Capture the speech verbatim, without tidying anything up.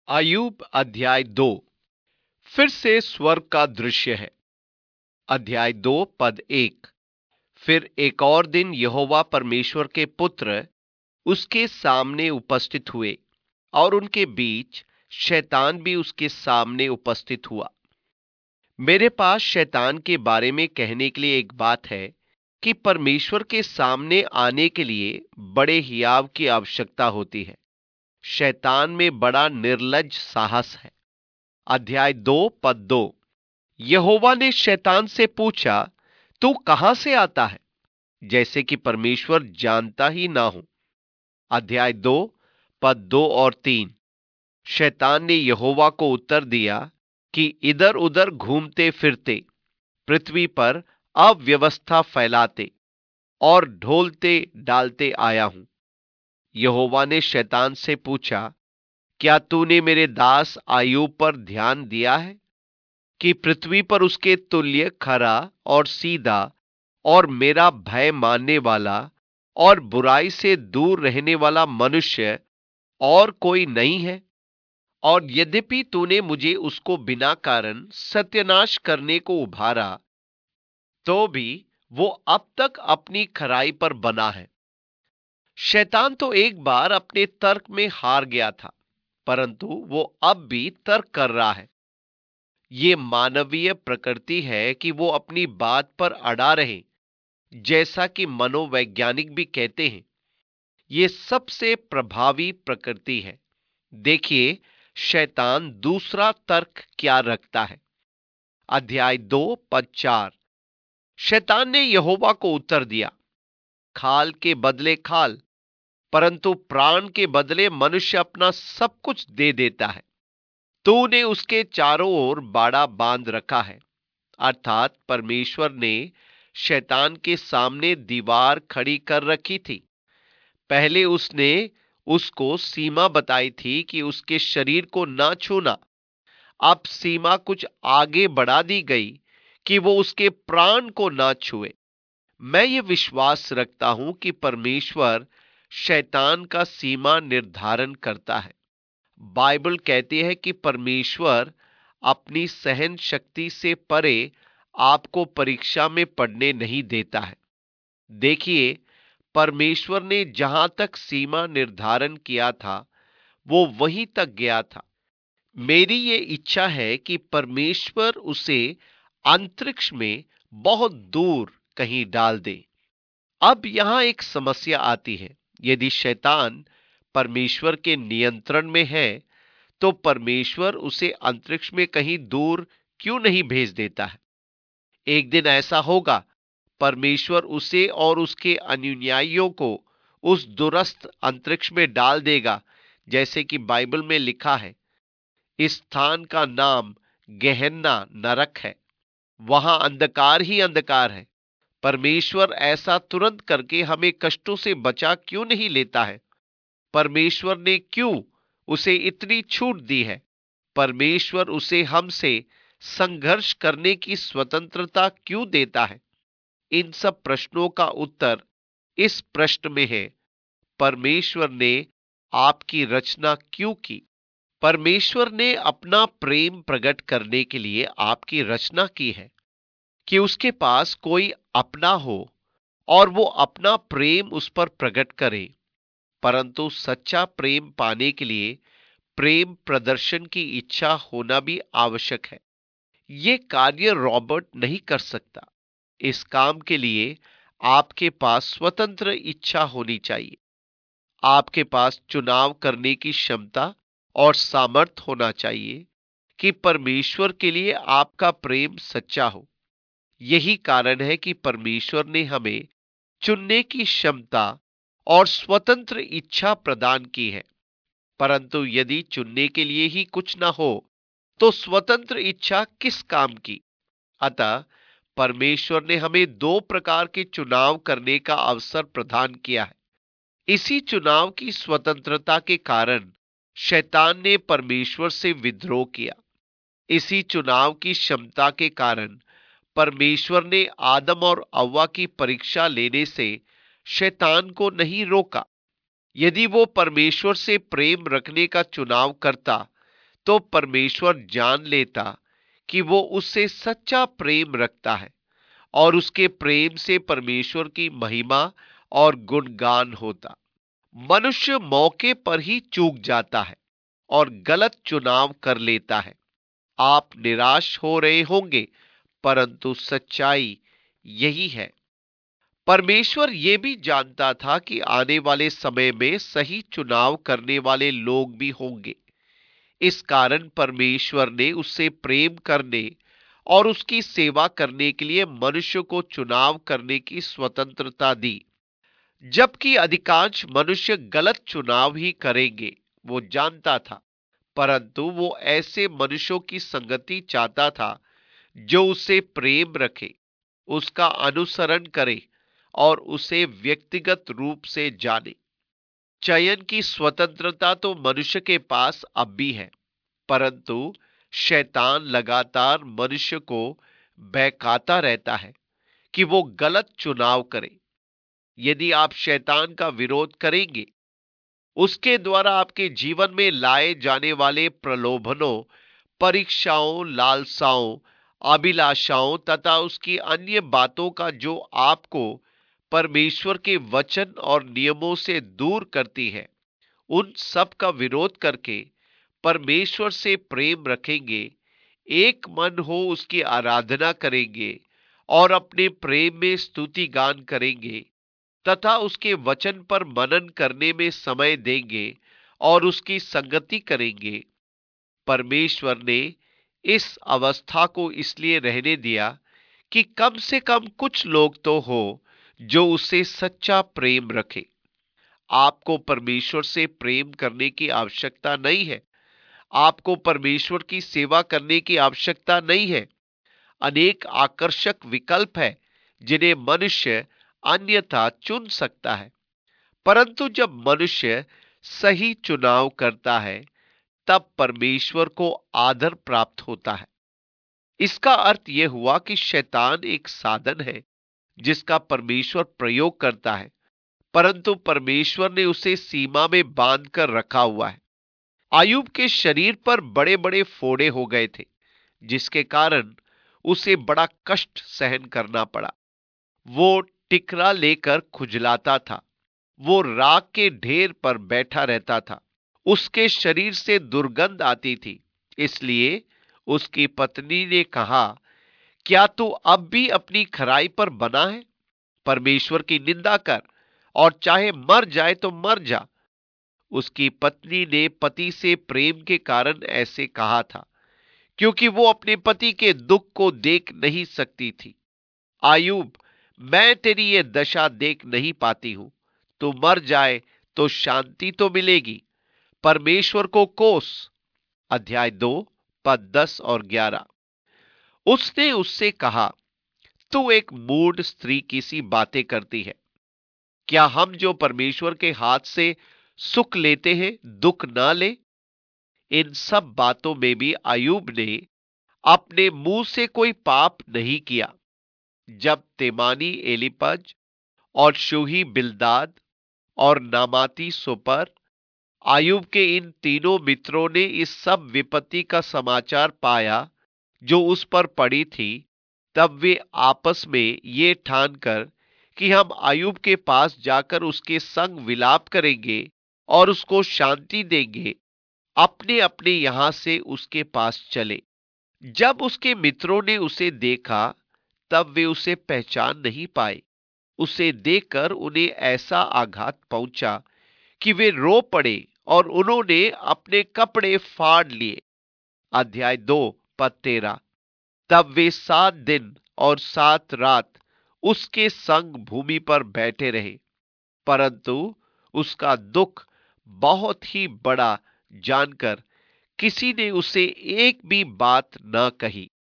आयुब अध्याय दो। फिर से स्वर्ग का दृश्य है। अध्याय दो पद एक। फिर एक और दिन यहोवा परमेश्वर के पुत्र उसके सामने उपस्थित हुए और उनके बीच शैतान भी उसके सामने उपस्थित हुआ। मेरे पास शैतान के बारे में कहने के लिए एक बात है कि परमेश्वर के सामने आने के लिए बड़े हियाव की आवश्यकता होती है। शैतान में बड़ा निर्लज्ज साहस है। अध्याय दो पद दो। यहोवा ने शैतान से पूछा, तू कहां से आता है? जैसे कि परमेश्वर जानता ही ना हो। अध्याय दो पद दो और तीन। शैतान ने यहोवा को उत्तर दिया कि इधर उधर घूमते फिरते पृथ्वी पर अव्यवस्था फैलाते और ढोलते डालते आया हूं। यहोवा ने शैतान से पूछा, क्या तूने मेरे दास आयूब पर ध्यान दिया है कि पृथ्वी पर उसके तुल्य खरा और सीधा और मेरा भय मानने वाला और बुराई से दूर रहने वाला मनुष्य और कोई नहीं है? और यद्यपि तूने मुझे उसको बिना कारण सत्यानाश करने को उभारा, तो भी वो अब तक अपनी खराई पर बना है। शैतान तो एक बार अपने तर्क में हार गया था, परंतु वो अब भी तर्क कर रहा है। ये मानवीय प्रकृति है कि वो अपनी बात पर अड़ा रहे। जैसा कि मनोवैज्ञानिक भी कहते हैं, ये सबसे प्रभावी प्रकृति है। देखिए, शैतान दूसरा तर्क क्या रखता है। अध्याय दो पद चार। शैतान ने यहोवा को उत्तर दिया, खाल के बदले खाल, परंतु प्राण के बदले मनुष्य अपना सब कुछ दे देता है। तूने उसके चारों ओर बाड़ा बांध रखा है। अर्थात परमेश्वर ने शैतान के सामने दीवार खड़ी कर रखी थी। पहले उसने उसको सीमा बताई थी कि उसके शरीर को ना छूना। अब सीमा कुछ आगे बढ़ा दी गई कि वो उसके प्राण को ना छुए। मैं ये विश्वास रखता हूं कि परमेश्वर शैतान का सीमा निर्धारण करता है। बाइबल कहती है कि परमेश्वर अपनी सहन शक्ति से परे आपको परीक्षा में पड़ने नहीं देता है। देखिए, परमेश्वर ने जहां तक सीमा निर्धारण किया था, वो वहीं तक गया था। मेरी ये इच्छा है कि परमेश्वर उसे अंतरिक्ष में बहुत दूर कहीं डाल दे। अब यहां एक समस्या आती है। यदि शैतान परमेश्वर के नियंत्रण में है, तो परमेश्वर उसे अंतरिक्ष में कहीं दूर क्यों नहीं भेज देता है? एक दिन ऐसा होगा, परमेश्वर उसे और उसके अनुयायियों को उस दुरस्त अंतरिक्ष में डाल देगा, जैसे कि बाइबल में लिखा है। इस स्थान का नाम गेहन्ना नरक है। वहां अंधकार ही अंधकार है। परमेश्वर ऐसा तुरंत करके हमें कष्टों से बचा क्यों नहीं लेता है? परमेश्वर ने क्यों उसे इतनी छूट दी है? परमेश्वर उसे हमसे संघर्ष करने की स्वतंत्रता क्यों देता है? इन सब प्रश्नों का उत्तर इस प्रश्न में है, परमेश्वर ने आपकी रचना क्यों की? परमेश्वर ने अपना प्रेम प्रकट करने के लिए आपकी रचना की है कि उसके पास कोई अपना हो और वो अपना प्रेम उस पर प्रकट करे। परंतु सच्चा प्रेम पाने के लिए प्रेम प्रदर्शन की इच्छा होना भी आवश्यक है। ये कार्य रॉबर्ट नहीं कर सकता। इस काम के लिए आपके पास स्वतंत्र इच्छा होनी चाहिए। आपके पास चुनाव करने की क्षमता और सामर्थ होना चाहिए कि परमेश्वर के लिए आपका प्रेम सच्चा हो। यही कारण है कि परमेश्वर ने हमें चुनने की क्षमता और स्वतंत्र इच्छा प्रदान की है। परंतु यदि चुनने के लिए ही कुछ ना हो, तो स्वतंत्र इच्छा किस काम की? अतः परमेश्वर ने हमें दो प्रकार के चुनाव करने का अवसर प्रदान किया है। इसी चुनाव की स्वतंत्रता के कारण शैतान ने परमेश्वर से विद्रोह किया। इसी चुनाव की क्षमता के कारण परमेश्वर ने आदम और हव्वा की परीक्षा लेने से शैतान को नहीं रोका। यदि वो परमेश्वर से प्रेम रखने का चुनाव करता, तो परमेश्वर जान लेता कि वो उससे सच्चा प्रेम रखता है और उसके प्रेम से परमेश्वर की महिमा और गुणगान होता। मनुष्य मौके पर ही चूक जाता है और गलत चुनाव कर लेता है। आप निराश हो रहे होंगे, परंतु सच्चाई यही है। परमेश्वर ये भी जानता था कि आने वाले समय में सही चुनाव करने वाले लोग भी होंगे। इस कारण परमेश्वर ने उससे प्रेम करने और उसकी सेवा करने के लिए मनुष्य को चुनाव करने की स्वतंत्रता दी। जबकि अधिकांश मनुष्य गलत चुनाव ही करेंगे, वो जानता था। परंतु वो ऐसे मनुष्यों की संगति चाहता था जो उससे प्रेम रखे, उसका अनुसरण करे और उसे व्यक्तिगत रूप से जाने। चयन की स्वतंत्रता तो मनुष्य के पास अब भी है, परंतु शैतान लगातार मनुष्य को बहकाता रहता है कि वो गलत चुनाव करे। यदि आप शैतान का विरोध करेंगे, उसके द्वारा आपके जीवन में लाए जाने वाले प्रलोभनों, परीक्षाओं, लालसाओं, अभिलाषाओं तथा उसकी अन्य बातों का जो आपको परमेश्वर के वचन और नियमों से दूर करती है, उन सब का विरोध करके परमेश्वर से प्रेम रखेंगे, एक मन हो उसकी आराधना करेंगे और अपने प्रेम में स्तुति गान करेंगे तथा उसके वचन पर मनन करने में समय देंगे और उसकी संगति करेंगे। परमेश्वर ने इस अवस्था को इसलिए रहने दिया कि कम से कम कुछ लोग तो हो जो उससे सच्चा प्रेम रखे। आपको परमेश्वर से प्रेम करने की आवश्यकता नहीं है। आपको परमेश्वर की सेवा करने की आवश्यकता नहीं है। अनेक आकर्षक विकल्प है जिन्हें मनुष्य अन्यथा चुन सकता है। परंतु जब मनुष्य सही चुनाव करता है, तब परमेश्वर को आदर प्राप्त होता है। इसका अर्थ यह हुआ कि शैतान एक साधन है जिसका परमेश्वर प्रयोग करता है, परंतु परमेश्वर ने उसे सीमा में बांध कर रखा हुआ है। आयूब के शरीर पर बड़े बड़े फोड़े हो गए थे, जिसके कारण उसे बड़ा कष्ट सहन करना पड़ा। वो टिकरा लेकर खुजलाता था। वो राख के ढेर पर बैठा रहता था। उसके शरीर से दुर्गंध आती थी। इसलिए उसकी पत्नी ने कहा, क्या तू अब भी अपनी खराई पर बना है? परमेश्वर की निंदा कर और चाहे मर जाए तो मर जा। उसकी पत्नी ने पति से प्रेम के कारण ऐसे कहा था, क्योंकि वो अपने पति के दुख को देख नहीं सकती थी। आयूब, मैं तेरी ये दशा देख नहीं पाती हूं। तू मर जाए तो शांति तो मिलेगी। परमेश्वर को कोस। अध्याय दो पद दस और ग्यारह। उसने उससे कहा, तू एक मूढ़ स्त्री की सी बातें करती है। क्या हम जो परमेश्वर के हाथ से सुख लेते हैं, दुख ना ले? इन सब बातों में भी अय्यूब ने अपने मुंह से कोई पाप नहीं किया। जब तेमानी एलीपज और शूही बिल्दाद और नामाती सोपर, अय्यूब के इन तीनों मित्रों ने इस सब विपत्ति का समाचार पाया जो उस पर पड़ी थी, तब वे आपस में ये ठानकर कि हम अय्यूब के पास जाकर उसके संग विलाप करेंगे और उसको शांति देंगे, अपने अपने यहां से उसके पास चले। जब उसके मित्रों ने उसे देखा, तब वे उसे पहचान नहीं पाए। उसे देखकर उन्हें ऐसा आघात पहुंचा कि वे रो पड़े और उन्होंने अपने कपड़े फाड़ लिए। अध्याय दो पद तेरह। तब वे सात दिन और सात रात उसके संग भूमि पर बैठे रहे, परंतु उसका दुख बहुत ही बड़ा जानकर किसी ने उसे एक भी बात न कही।